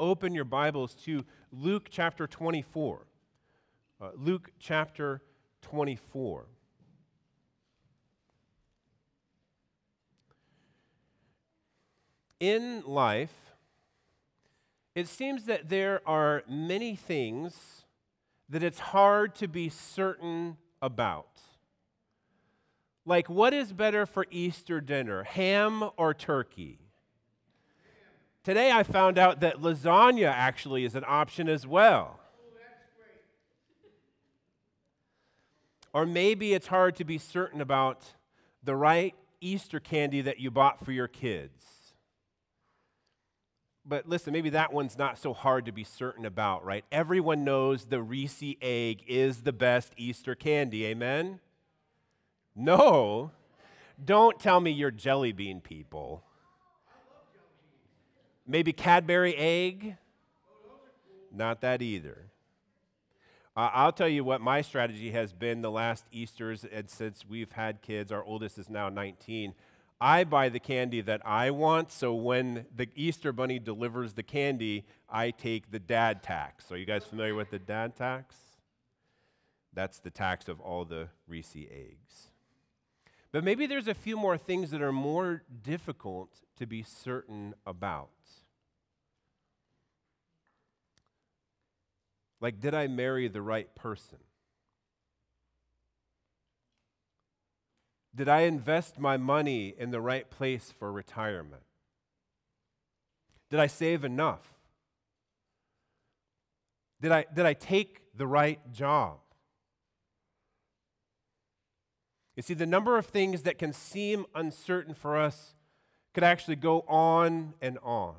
open your Bibles to Luke chapter 24. Luke chapter 24. In life, it seems that there are many things that it's hard to be certain about. Like, what is better for Easter dinner, ham or turkey? Today I found out that lasagna actually is an option as well. Or maybe it's hard to be certain about the right Easter candy that you bought for your kids. But listen, maybe that one's not so hard to be certain about, right? Everyone knows the Reese egg is the best Easter candy, amen? No, don't tell me you're jelly bean people. Maybe Cadbury egg? Not that either. I'll tell you what my strategy has been the last Easters, and since we've had kids, our oldest is now 19, I buy the candy that I want, so when the Easter bunny delivers the candy, I take the dad tax. Are you guys familiar with the dad tax? That's the tax of all the Reese eggs. But maybe there's a few more things that are more difficult to be certain about. Like, did I marry the right person? Did I invest my money in the right place for retirement? Did I save enough? Did I take the right job? You see, the number of things that can seem uncertain for us could actually go on and on.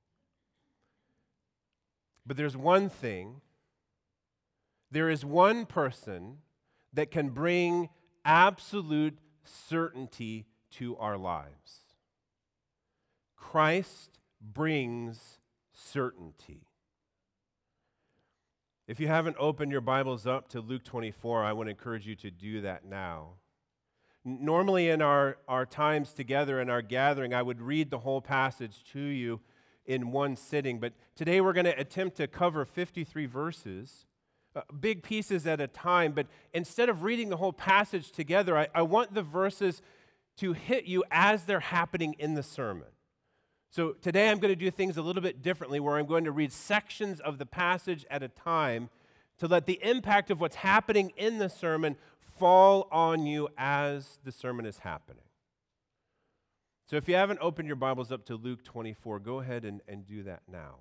But there's one thing, there is one person that can bring absolute certainty to our lives. Christ brings certainty. If you haven't opened your Bibles up to Luke 24, I want to encourage you to do that now. Normally in our times together in our gathering, I would read the whole passage to you in one sitting, but today we're going to attempt to cover 53 verses, big pieces at a time, but instead of reading the whole passage together, I want the verses to hit you as they're happening in the sermon. So today I'm going to do things a little bit differently, where I'm going to read sections of the passage at a time to let the impact of what's happening in the sermon fall on you as the sermon is happening. So if you haven't opened your Bibles up to Luke 24, go ahead and do that now.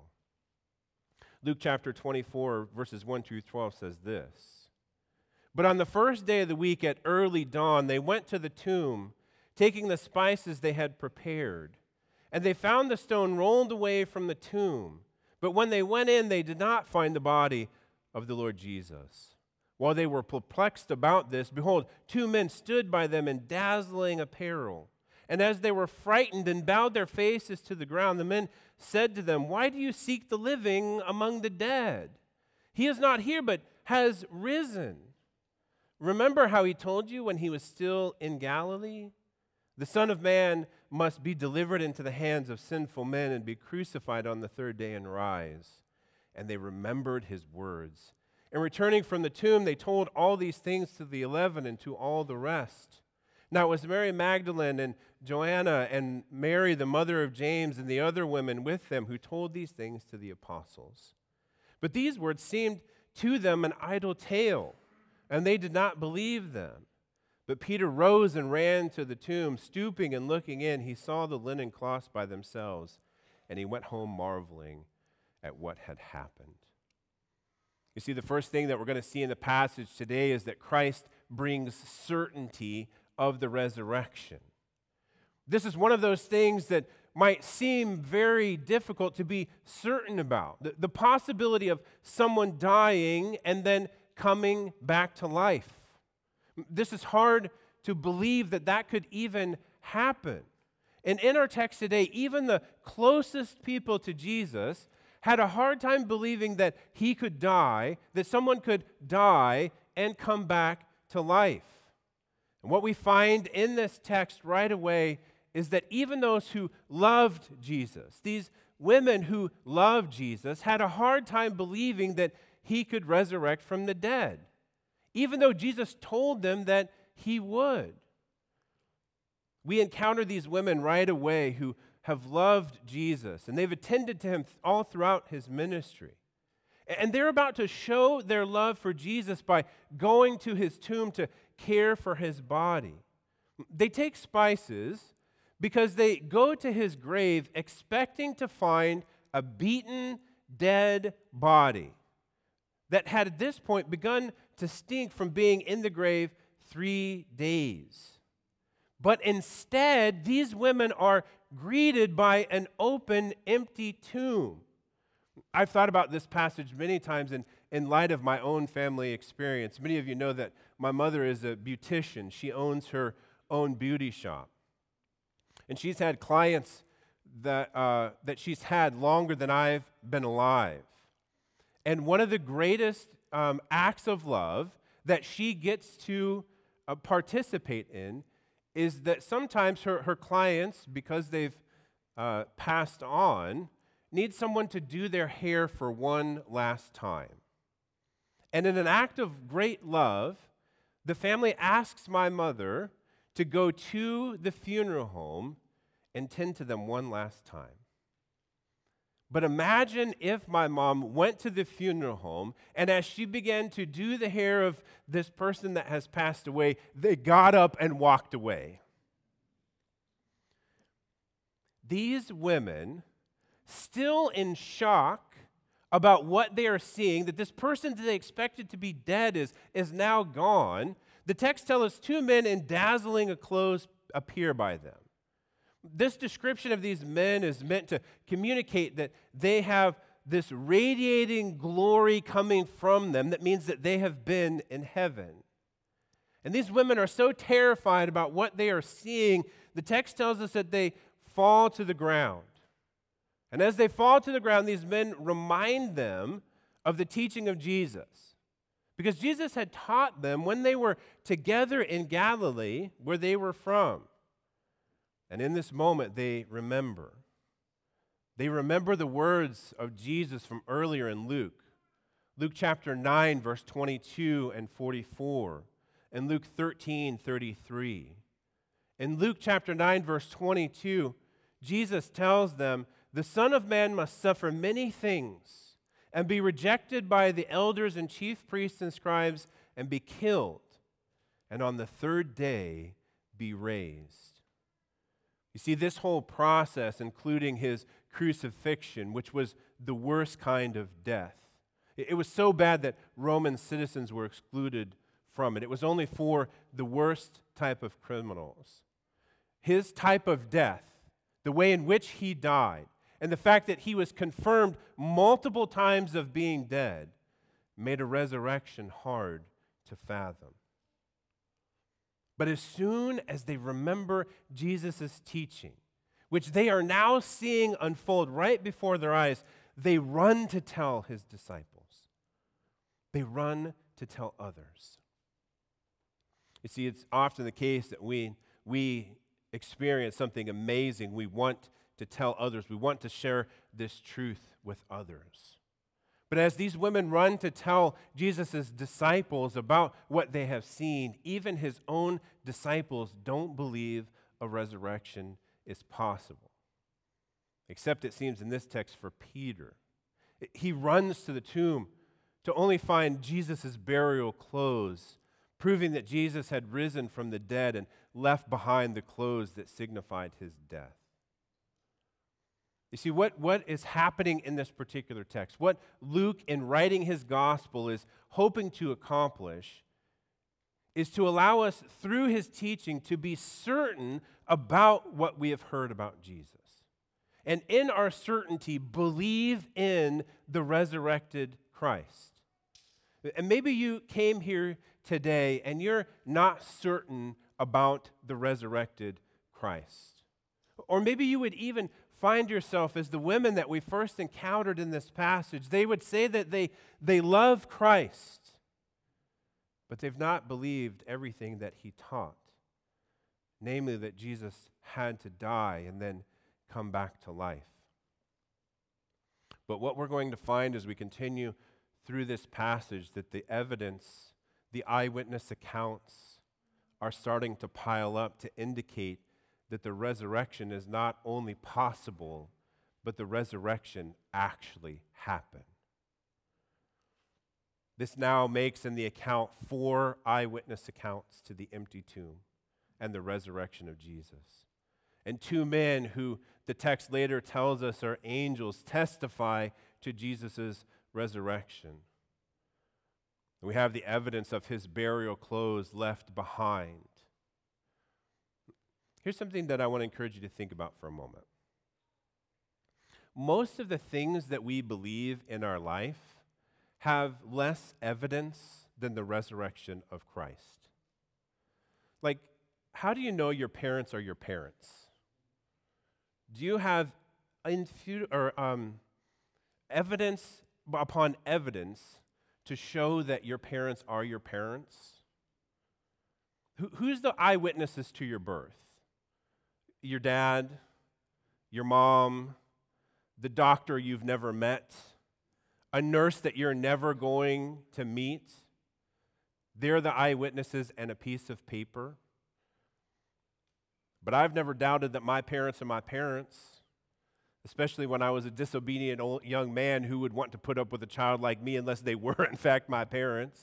Luke chapter 24, verses 1 through 12 says this: "But on the first day of the week at early dawn, they went to the tomb, taking the spices they had prepared. And they found the stone rolled away from the tomb. But when they went in, they did not find the body of the Lord Jesus. While they were perplexed about this, behold, two men stood by them in dazzling apparel. And as they were frightened and bowed their faces to the ground, the men said to them, 'Why do you seek the living among the dead? He is not here, but has risen. Remember how he told you when he was still in Galilee? The Son of Man must be delivered into the hands of sinful men and be crucified on the third day and rise.' And they remembered his words. And returning from the tomb, they told all these things to the 11 and to all the rest. Now it was Mary Magdalene and Joanna and Mary, the mother of James, and the other women with them who told these things to the apostles. But these words seemed to them an idle tale, and they did not believe them. But Peter rose and ran to the tomb. Stooping and looking in, he saw the linen cloths by themselves, and he went home marveling at what had happened." You see, the first thing that we're going to see in the passage today is that Christ brings certainty of the resurrection. This is one of those things that might seem very difficult to be certain about. The possibility of someone dying and then coming back to life. This is hard to believe that could even happen. And in our text today, even the closest people to Jesus had a hard time believing that he could die, that someone could die and come back to life. And what we find in this text right away is that even those who loved Jesus, these women who loved Jesus had a hard time believing that he could resurrect from the dead, even though Jesus told them that he would. We encounter these women right away who have loved Jesus, and they've attended to him all throughout his ministry. And they're about to show their love for Jesus by going to his tomb to care for his body. They take spices because they go to his grave expecting to find a beaten, dead body that had at this point begun to stink from being in the grave 3 days. But instead, these women are greeted by an open, empty tomb. I've thought about this passage many times in light of my own family experience. Many of you know that my mother is a beautician. She owns her own beauty shop. And she's had clients that she's had longer than I've been alive. And one of the greatest acts of love that she gets to participate in is that sometimes her clients, because they've passed on, need someone to do their hair for one last time. And in an act of great love, the family asks my mother to go to the funeral home and tend to them one last time. But imagine if my mom went to the funeral home, and as she began to do the hair of this person that has passed away, they got up and walked away. These women, still in shock about what they are seeing, that this person that they expected to be dead is now gone, the text tells us 2 men in dazzling clothes appear by them. This description of these men is meant to communicate that they have this radiating glory coming from them that means that they have been in heaven. And these women are so terrified about what they are seeing, the text tells us that they fall to the ground. And as they fall to the ground, these men remind them of the teaching of Jesus. Because Jesus had taught them when they were together in Galilee, where they were from. And in this moment, they remember. They remember the words of Jesus from earlier in Luke. Luke chapter 9, verse 22 and 44. And Luke 13, 33. In Luke chapter 9, verse 22, Jesus tells them, "The Son of Man must suffer many things and be rejected by the elders and chief priests and scribes and be killed, and on the 3rd day be raised." You see, this whole process, including his crucifixion, which was the worst kind of death, it was so bad that Roman citizens were excluded from it. It was only for the worst type of criminals. His type of death, the way in which he died, and the fact that he was confirmed multiple times of being dead, made a resurrection hard to fathom. But as soon as they remember Jesus' teaching, which they are now seeing unfold right before their eyes, they run to tell his disciples. They run to tell others. You see, it's often the case that we experience something amazing. We want to tell others. We want to share this truth with others. But as these women run to tell Jesus' disciples about what they have seen, even his own disciples don't believe a resurrection is possible. Except it seems in this text for Peter. He runs to the tomb to only find Jesus' burial clothes, proving that Jesus had risen from the dead and left behind the clothes that signified his death. You see, what is happening in this particular text, what Luke, in writing his gospel, is hoping to accomplish, is to allow us, through his teaching, to be certain about what we have heard about Jesus. And in our certainty, believe in the resurrected Christ. And maybe you came here today and you're not certain about the resurrected Christ. Or maybe you would even find yourself as the women that we first encountered in this passage. They would say that they love Christ, but they've not believed everything that he taught, namely that Jesus had to die and then come back to life. But what we're going to find as we continue through this passage, that the evidence, the eyewitness accounts are starting to pile up to indicate that the resurrection is not only possible, but the resurrection actually happened. This now makes in the account 4 eyewitness accounts to the empty tomb and the resurrection of Jesus. And 2 men who the text later tells us are angels testify to Jesus' resurrection. We have the evidence of his burial clothes left behind. Here's something that I want to encourage you to think about for a moment. Most of the things that we believe in our life have less evidence than the resurrection of Christ. Like, how do you know your parents are your parents? Do you have evidence upon evidence to show that your parents are your parents? Who's the eyewitnesses to your birth? Your dad, your mom, the doctor you've never met, a nurse that you're never going to meet. They're the eyewitnesses and a piece of paper. But I've never doubted that my parents are my parents, especially when I was a disobedient young man who would want to put up with a child like me unless they were, in fact, my parents.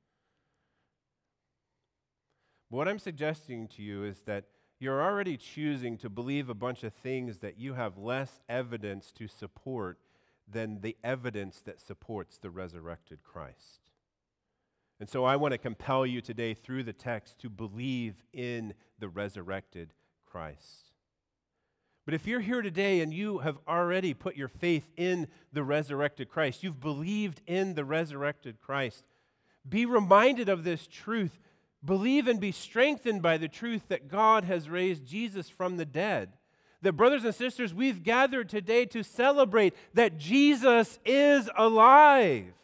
But what I'm suggesting to you is that you're already choosing to believe a bunch of things that you have less evidence to support than the evidence that supports the resurrected Christ. And so I want to compel you today through the text to believe in the resurrected Christ. But if you're here today and you have already put your faith in the resurrected Christ, you've believed in the resurrected Christ, be reminded of this truth. Believe and be strengthened by the truth that God has raised Jesus from the dead. That, brothers and sisters, we've gathered today to celebrate that Jesus is alive.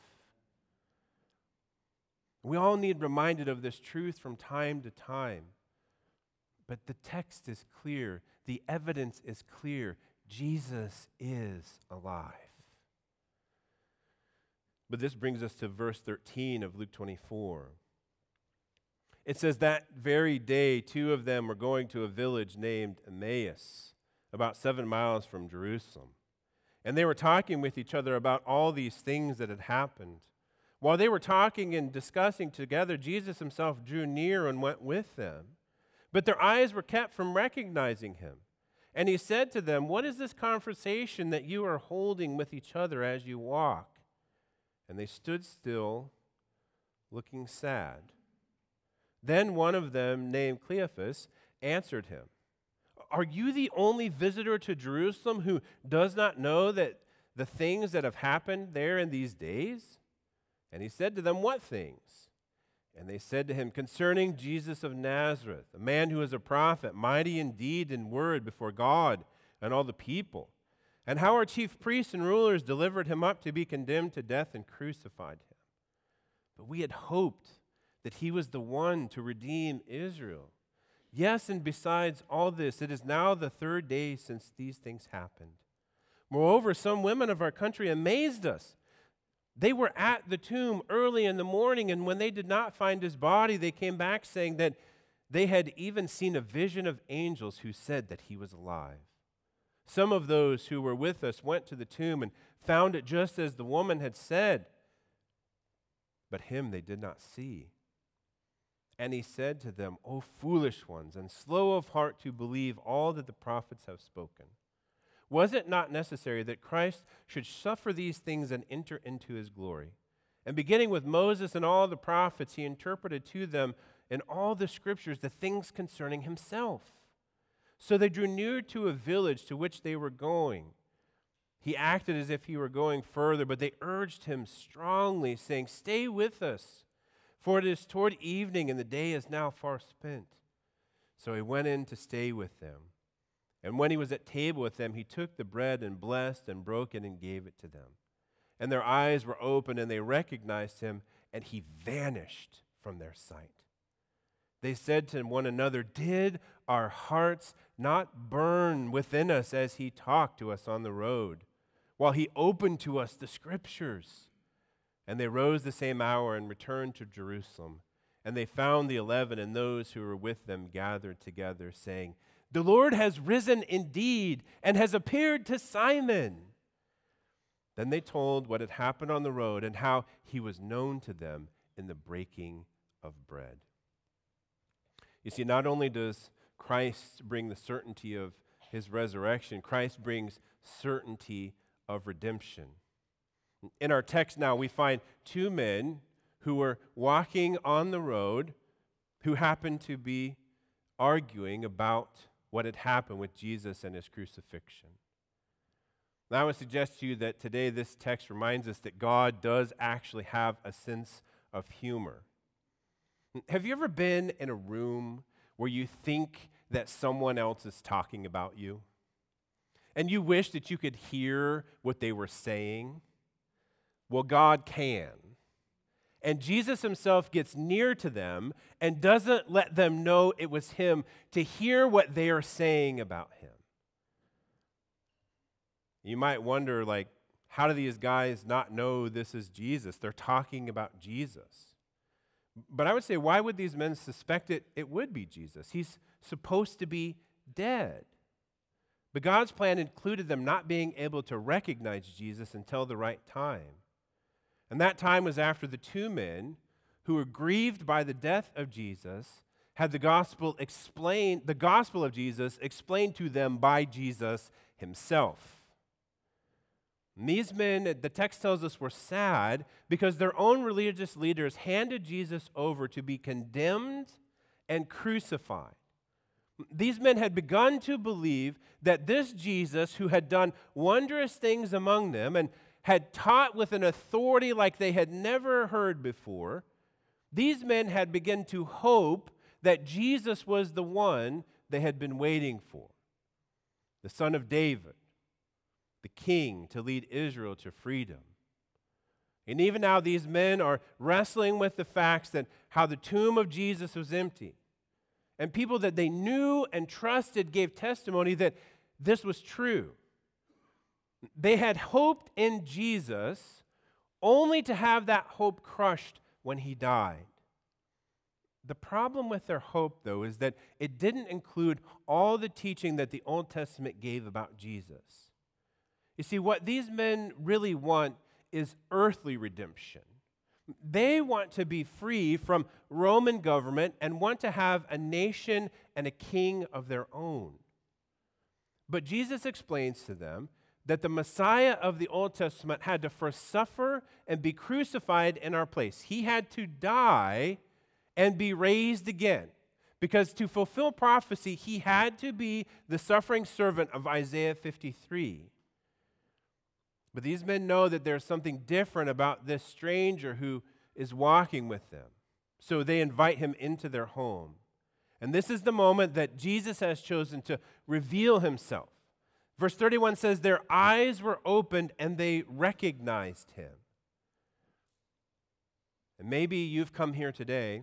We all need reminded of this truth from time to time. But the text is clear. The evidence is clear. Jesus is alive. But this brings us to verse 13 of Luke 24. It says, that very day, 2 of them were going to a village named Emmaus, about 7 miles from Jerusalem. And they were talking with each other about all these things that had happened. While they were talking and discussing together, Jesus himself drew near and went with them. But their eyes were kept from recognizing him. And he said to them, what is this conversation that you are holding with each other as you walk? And they stood still, looking sad. Then one of them, named Cleophas, answered him, are you the only visitor to Jerusalem who does not know that the things that have happened there in these days? And he said to them, what things? And they said to him, concerning Jesus of Nazareth, a man who is a prophet, mighty in deed and word before God and all the people, and how our chief priests and rulers delivered him up to be condemned to death and crucified him. But we had hoped that he was the one to redeem Israel. Yes, and besides all this, it is now the 3rd day since these things happened. Moreover, some women of our country amazed us. They were at the tomb early in the morning, and when they did not find his body, they came back saying that they had even seen a vision of angels who said that he was alive. Some of those who were with us went to the tomb and found it just as the woman had said, but him they did not see. And he said to them, O foolish ones, and slow of heart to believe all that the prophets have spoken. Was it not necessary that Christ should suffer these things and enter into his glory? And beginning with Moses and all the prophets, he interpreted to them in all the scriptures the things concerning himself. So they drew near to a village to which they were going. He acted as if he were going further, but they urged him strongly, saying, stay with us, for it is toward evening, and the day is now far spent. So he went in to stay with them. And when he was at table with them, he took the bread and blessed and broke it and gave it to them. And their eyes were opened, and they recognized him, and he vanished from their sight. They said to one another, did our hearts not burn within us as he talked to us on the road, while he opened to us the Scriptures. And they rose the same hour and returned to Jerusalem. And they found the 11 and those who were with them gathered together, saying, "The Lord has risen indeed and has appeared to Simon." Then they told what had happened on the road and how he was known to them in the breaking of bread. You see, not only does Christ bring the certainty of his resurrection, Christ brings certainty of redemption. In our text now, we find two men who were walking on the road who happened to be arguing about what had happened with Jesus and his crucifixion. Now, I would suggest to you that today this text reminds us that God does actually have a sense of humor. Have you ever been in a room where you think that someone else is talking about you? And you wish that you could hear what they were saying? Well, God can. And Jesus himself gets near to them and doesn't let them know it was him to hear what they are saying about him. You might wonder, how do these guys not know this is Jesus? They're talking about Jesus. But I would say, why would these men suspect it would be Jesus? He's supposed to be dead. But God's plan included them not being able to recognize Jesus until the right time. And that time was after the two men who were grieved by the death of Jesus had the gospel of Jesus explained to them by Jesus himself. And these men, the text tells us, were sad because their own religious leaders handed Jesus over to be condemned and crucified. These men had begun to believe that this Jesus, who had done wondrous things among them and had taught with an authority like they had never heard before, these men had begun to hope that Jesus was the one they had been waiting for, the Son of David, the King to lead Israel to freedom. And even now these men are wrestling with the facts that how the tomb of Jesus was empty. And people that they knew and trusted gave testimony that this was true. They had hoped in Jesus only to have that hope crushed when he died. The problem with their hope, though, is that it didn't include all the teaching that the Old Testament gave about Jesus. You see, what these men really want is earthly redemption. They want to be free from Roman government and want to have a nation and a king of their own. But Jesus explains to them that the Messiah of the Old Testament had to first suffer and be crucified in our place. He had to die and be raised again. Because to fulfill prophecy, he had to be the suffering servant of Isaiah 53. But these men know that there's something different about this stranger who is walking with them. So they invite him into their home. And this is the moment that Jesus has chosen to reveal himself. Verse 31 says, their eyes were opened and they recognized him. And maybe you've come here today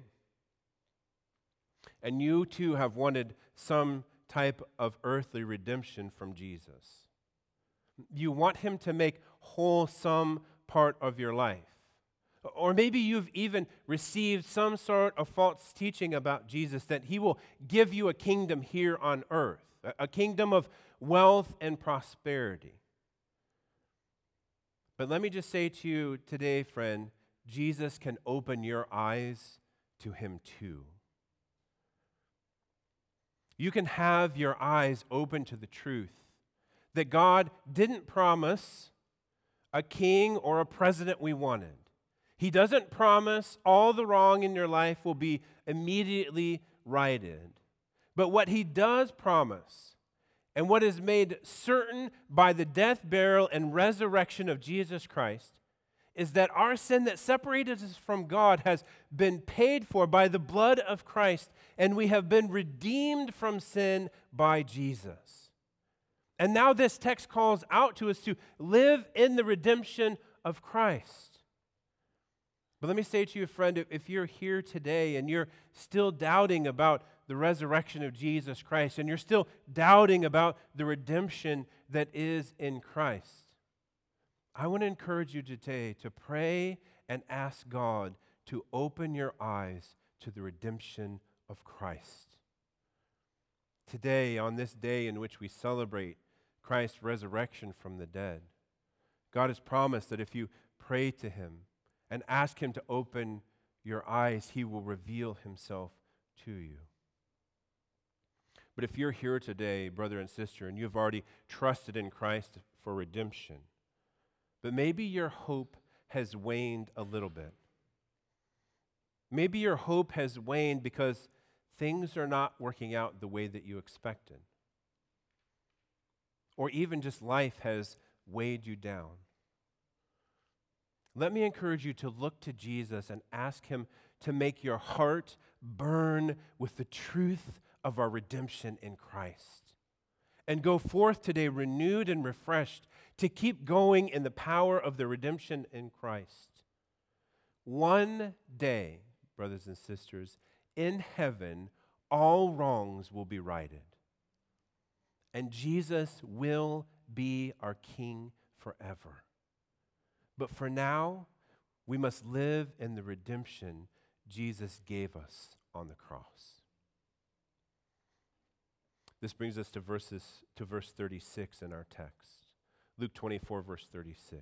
and you too have wanted some type of earthly redemption from Jesus. You want him to make whole some part of your life. Or maybe you've even received some sort of false teaching about Jesus, that he will give you a kingdom here on earth, a kingdom of wealth and prosperity. But let me just say to you today, friend, Jesus can open your eyes to him too. You can have your eyes open to the truth that God didn't promise a king or a president we wanted. He doesn't promise all the wrong in your life will be immediately righted. But what he does promise, and what is made certain by the death, burial, and resurrection of Jesus Christ, is that our sin that separated us from God has been paid for by the blood of Christ, and we have been redeemed from sin by Jesus. And now this text calls out to us to live in the redemption of Christ. But let me say to you, friend, if you're here today and you're still doubting about the resurrection of Jesus Christ, and you're still doubting about the redemption that is in Christ, I want to encourage you today to pray and ask God to open your eyes to the redemption of Christ. Today, on this day in which we celebrate Christ's resurrection from the dead, God has promised that if you pray to him and ask him to open your eyes, he will reveal himself to you. But if you're here today, brother and sister, and you've already trusted in Christ for redemption, but maybe your hope has waned a little bit. Maybe your hope has waned because things are not working out the way that you expected. Or even just life has weighed you down. Let me encourage you to look to Jesus and ask him to make your heart burn with the truth of our redemption in Christ. And go forth today renewed and refreshed to keep going in the power of the redemption in Christ. One day, brothers and sisters, in heaven, all wrongs will be righted. And Jesus will be our King forever. But for now, we must live in the redemption Jesus gave us on the cross. This brings us to verse 36 in our text. Luke 24, verse 36.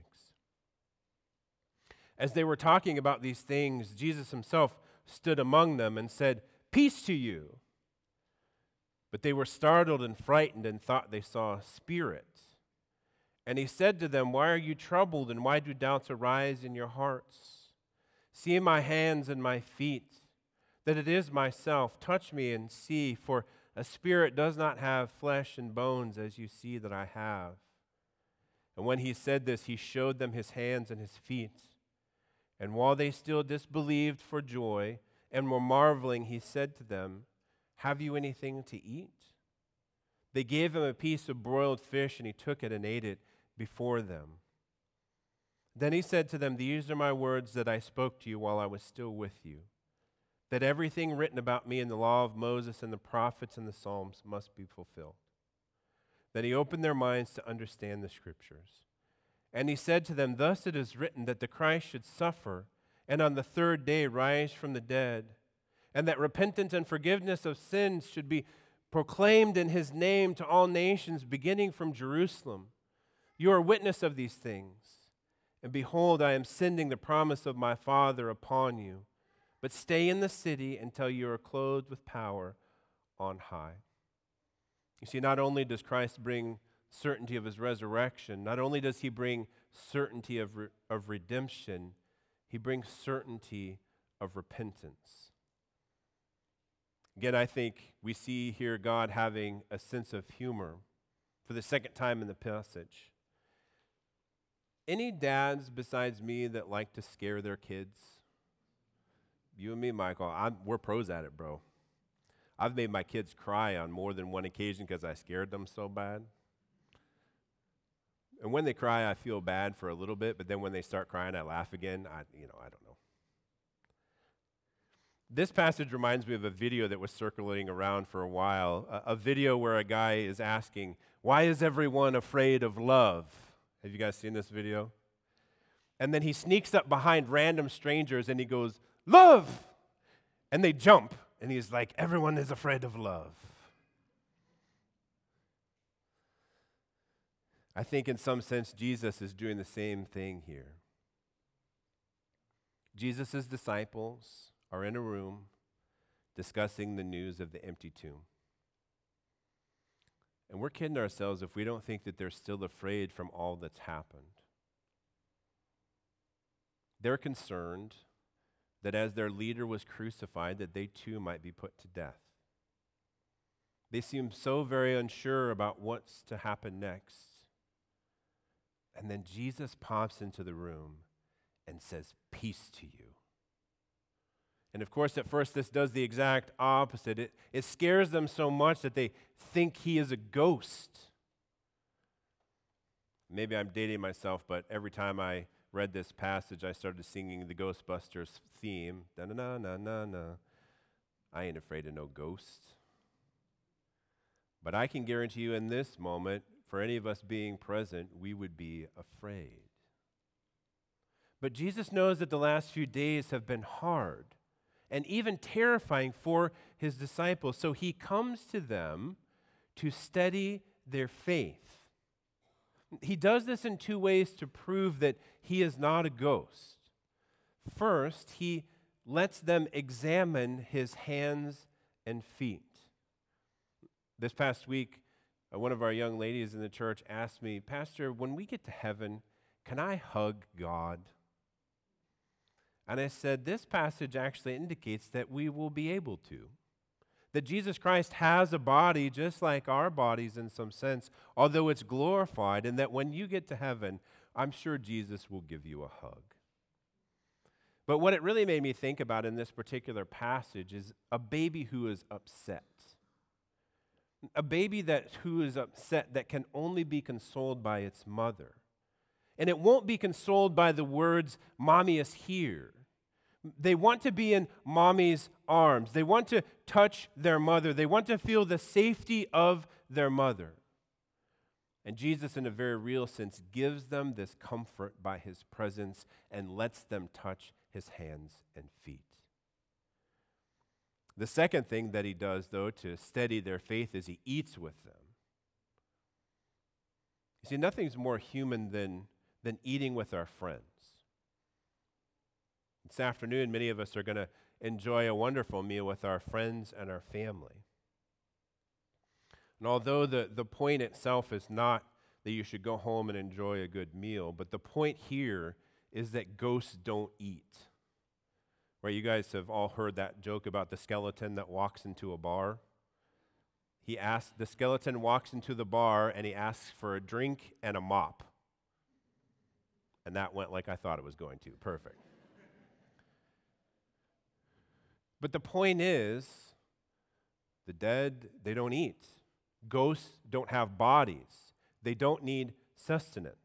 As they were talking about these things, Jesus himself stood among them and said, "Peace to you." But they were startled and frightened and thought they saw a spirit. And he said to them, "Why are you troubled, and why do doubts arise in your hearts? See my hands and my feet, that it is myself. Touch me and see, for a spirit does not have flesh and bones as you see that I have." And when he said this, he showed them his hands and his feet. And while they still disbelieved for joy and were marveling, he said to them, "Have you anything to eat?" They gave him a piece of broiled fish, and he took it and ate it before them. Then he said to them, "These are my words that I spoke to you while I was still with you, that everything written about me in the law of Moses and the prophets and the Psalms must be fulfilled." Then he opened their minds to understand the Scriptures. And he said to them, "Thus it is written that the Christ should suffer and on the third day rise from the dead, and that repentance and forgiveness of sins should be proclaimed in his name to all nations, beginning from Jerusalem. You are witness of these things. And behold, I am sending the promise of my Father upon you. But stay in the city until you are clothed with power on high." You see, not only does Christ bring certainty of his resurrection, not only does he bring certainty of redemption, he brings certainty of repentance. Again, I think we see here God having a sense of humor for the second time in the passage. Any dads besides me that like to scare their kids? You and me, Michael, we're pros at it, bro. I've made my kids cry on more than one occasion because I scared them so bad. And when they cry, I feel bad for a little bit, but then when they start crying, I laugh again. I don't know. This passage reminds me of a video that was circulating around for a while, a video where a guy is asking, "Why is everyone afraid of love?" Have you guys seen this video? And then he sneaks up behind random strangers and he goes, "Love!" And they jump. And he's like, "Everyone is afraid of love." I think in some sense, Jesus is doing the same thing here. Jesus' disciples are in a room discussing the news of the empty tomb. And we're kidding ourselves if we don't think that they're still afraid from all that's happened. They're concerned that as their leader was crucified, that they too might be put to death. They seem so very unsure about what's to happen next. And then Jesus pops into the room and says, "Peace to you." And of course, at first, this does the exact opposite. It scares them so much that they think he is a ghost. Maybe I'm dating myself, but every time I read this passage, I started singing the Ghostbusters theme. Da-na-na-na-na-na. I ain't afraid of no ghost. But I can guarantee you in this moment, for any of us being present, we would be afraid. But Jesus knows that the last few days have been hard and even terrifying for his disciples. So he comes to them to steady their faith. He does this in two ways to prove that he is not a ghost. First, he lets them examine his hands and feet. This past week, one of our young ladies in the church asked me, Pastor, when we get to heaven, can I hug God? And I said, this passage actually indicates that we will be able to. That Jesus Christ has a body just like our bodies in some sense, although it's glorified, and that when you get to heaven, I'm sure Jesus will give you a hug. But what it really made me think about in this particular passage is a baby who is upset. A baby who is upset that can only be consoled by its mother. And it won't be consoled by the words, "Mommy is here." They want to be in mommy's arms. They want to touch their mother. They want to feel the safety of their mother. And Jesus, in a very real sense, gives them this comfort by his presence and lets them touch his hands and feet. The second thing that he does, though, to steady their faith is he eats with them. You see, nothing's more human than eating with our friends. This afternoon, many of us are going to enjoy a wonderful meal with our friends and our family. And although the point itself is not that you should go home and enjoy a good meal, but the point here is that ghosts don't eat. Right, you guys have all heard that joke about the skeleton that walks into a bar. The skeleton walks into the bar and he asks for a drink and a mop. And that went like I thought it was going to. Perfect. But the point is, the dead, they don't eat. Ghosts don't have bodies. They don't need sustenance.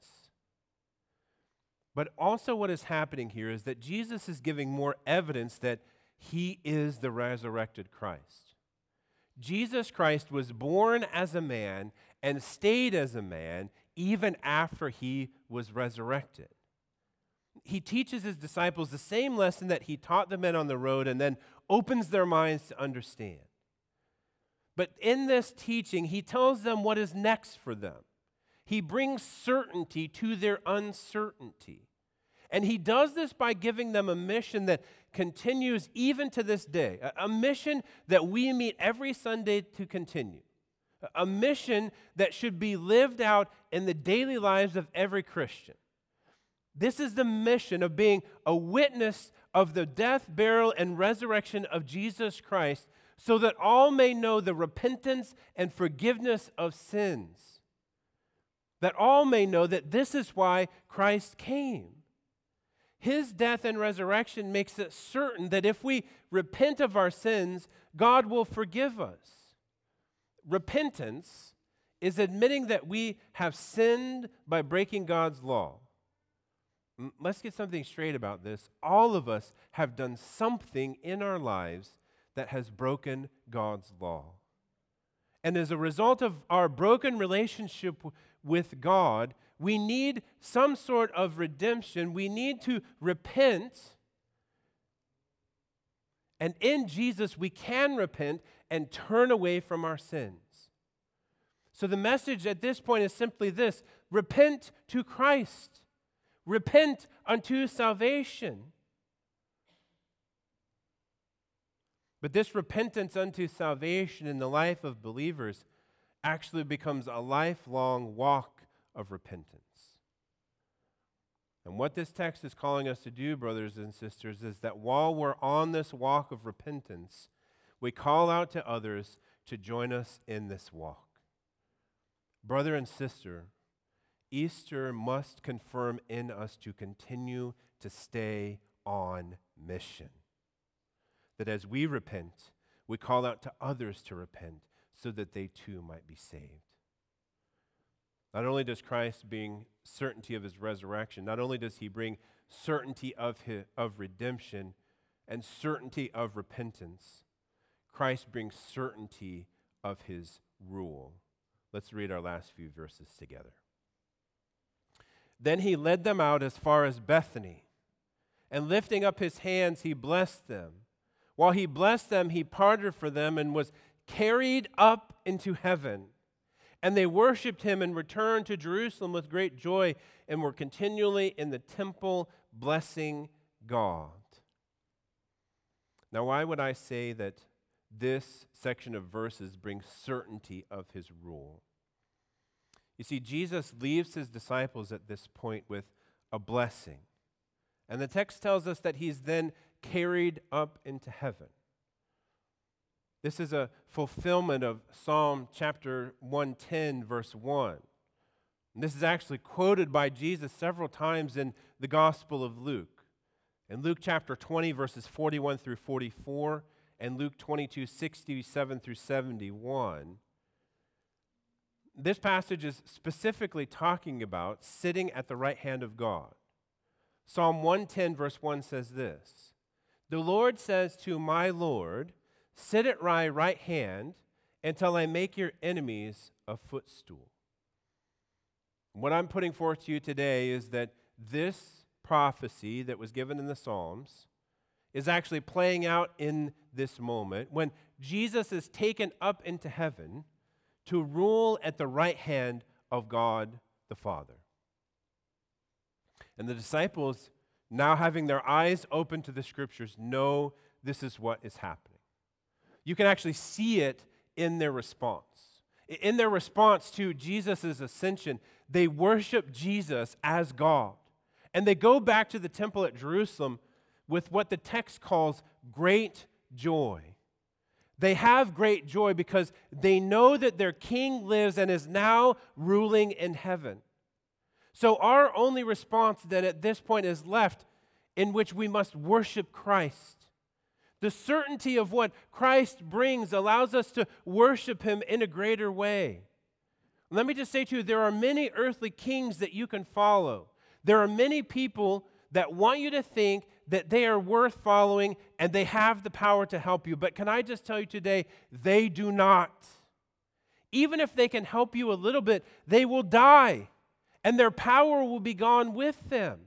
But also what is happening here is that Jesus is giving more evidence that he is the resurrected Christ. Jesus Christ was born as a man and stayed as a man even after he was resurrected. He teaches his disciples the same lesson that he taught the men on the road and then opens their minds to understand. But in this teaching, he tells them what is next for them. He brings certainty to their uncertainty. And he does this by giving them a mission that continues even to this day, a mission that we meet every Sunday to continue, a mission that should be lived out in the daily lives of every Christian. This is the mission of being a witness of the death, burial, and resurrection of Jesus Christ so that all may know the repentance and forgiveness of sins. That all may know that this is why Christ came. His death and resurrection makes it certain that if we repent of our sins, God will forgive us. Repentance is admitting that we have sinned by breaking God's law. Let's get something straight about this. All of us have done something in our lives that has broken God's law. And as a result of our broken relationship with God, we need some sort of redemption. We need to repent. And in Jesus, we can repent and turn away from our sins. So the message at this point is simply this: repent to Christ. Repent unto salvation. But this repentance unto salvation in the life of believers actually becomes a lifelong walk of repentance. And what this text is calling us to do, brothers and sisters, is that while we're on this walk of repentance, we call out to others to join us in this walk. Brother and sister, Easter must confirm in us to continue to stay on mission. That as we repent, we call out to others to repent so that they too might be saved. Not only does Christ bring certainty of his resurrection, not only does he bring certainty of redemption and certainty of repentance, Christ brings certainty of his rule. Let's read our last few verses together. Then he led them out as far as Bethany, And lifting up his hands, he blessed them. While he blessed them, he parted for them and was carried up into heaven. And they worshiped him and returned to Jerusalem with great joy and were continually in the temple blessing God. Now, why would I say that this section of verses brings certainty of his rule? You see, Jesus leaves his disciples at this point with a blessing. And the text tells us that he's then carried up into heaven. This is a fulfillment of Psalm chapter 110, verse 1. And this is actually quoted by Jesus several times in the Gospel of Luke. In Luke chapter 20, verses 41 through 44, and Luke 22, 67 through 71. This passage is specifically talking about sitting at the right hand of God. Psalm 110, verse 1 says this: "The Lord says to my Lord, sit at my right hand until I make your enemies a footstool." What I'm putting forth to you today is that this prophecy that was given in the Psalms is actually playing out in this moment when Jesus is taken up into heaven to rule at the right hand of God the Father. And the disciples, now having their eyes open to the Scriptures, know this is what is happening. You can actually see it in their response. In their response to Jesus' ascension, they worship Jesus as God. And they go back to the temple at Jerusalem with what the text calls great joy. They have great joy because they know that their king lives and is now ruling in heaven. So our only response then at this point is left in which we must worship Christ. The certainty of what Christ brings allows us to worship him in a greater way. Let me just say to you, there are many earthly kings that you can follow. There are many people that want you to think that they are worth following and they have the power to help you. But can I just tell you today, they do not. Even if they can help you a little bit, they will die and their power will be gone with them.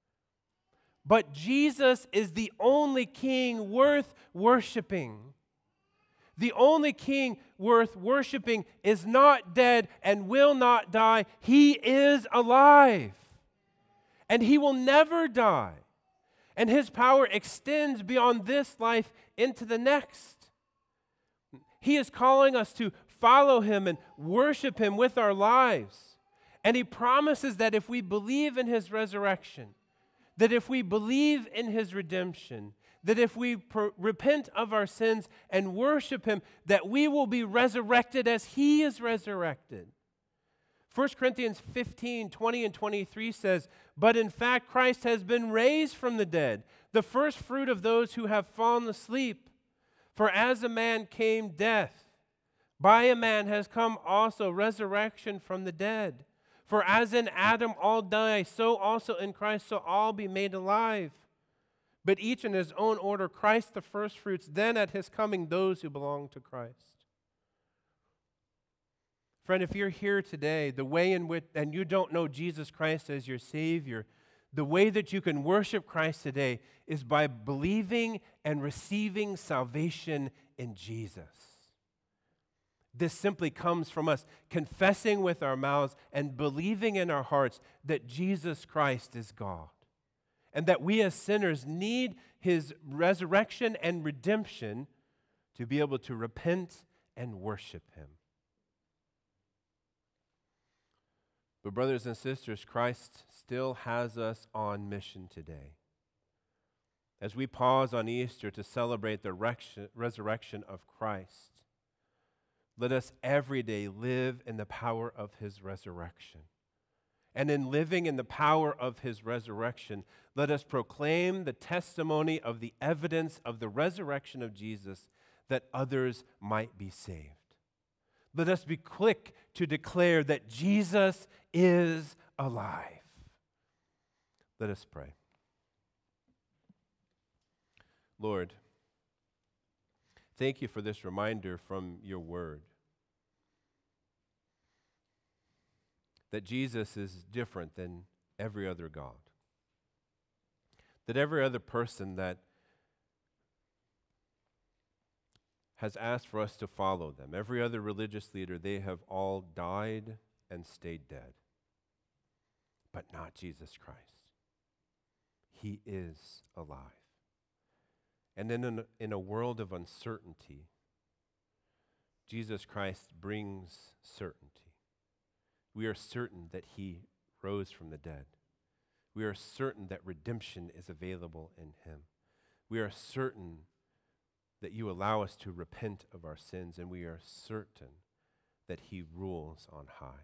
But Jesus is the only king worth worshiping. The only king worth worshiping is not dead and will not die. He is alive. And he will never die. And his power extends beyond this life into the next. He is calling us to follow him and worship him with our lives. And he promises that if we believe in his resurrection, that if we believe in his redemption, that if we repent of our sins and worship him, that we will be resurrected as he is resurrected. 1 Corinthians 15, 20 and 23 says, "But in fact Christ has been raised from the dead, the first fruit of those who have fallen asleep. For as a man came death, by a man has come also resurrection from the dead. For as in Adam all die, so also in Christ shall all be made alive. But each in his own order, Christ the firstfruits, then at his coming those who belong to Christ." Friend, if you're here today, the way in which, and you don't know Jesus Christ as your Savior, the way that you can worship Christ today is by believing and receiving salvation in Jesus. This simply comes from us confessing with our mouths and believing in our hearts that Jesus Christ is God, and that we as sinners need his resurrection and redemption to be able to repent and worship him. But brothers and sisters, Christ still has us on mission today. As we pause on Easter to celebrate the resurrection of Christ, let us every day live in the power of his resurrection. And in living in the power of his resurrection, let us proclaim the testimony of the evidence of the resurrection of Jesus, that others might be saved. Let us be quick to declare that Jesus is alive. Let us pray. Lord, thank you for this reminder from your word that Jesus is different than every other God. that every other person that has asked for us to follow them, every other religious leader, they have all died and stayed dead. But not Jesus Christ. He is alive. And in a world of uncertainty, Jesus Christ brings certainty. We are certain that he rose from the dead. We are certain that redemption is available in him. We are certain that you allow us to repent of our sins, and we are certain that he rules on high.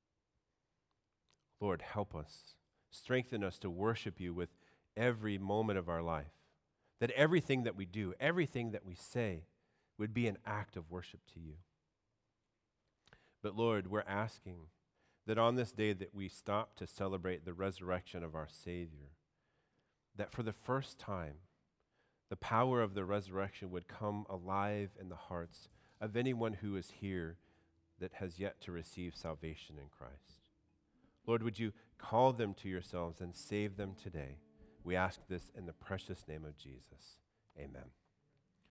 Lord, help us. Strengthen us to worship you with every moment of our life. That everything that we do, everything that we say would be an act of worship to you. But Lord, we're asking that on this day that we stop to celebrate the resurrection of our Savior, that for the first time, the power of the resurrection would come alive in the hearts of anyone who is here that has yet to receive salvation in Christ. Lord, would you call them to yourselves and save them today? We ask this in the precious name of Jesus. Amen.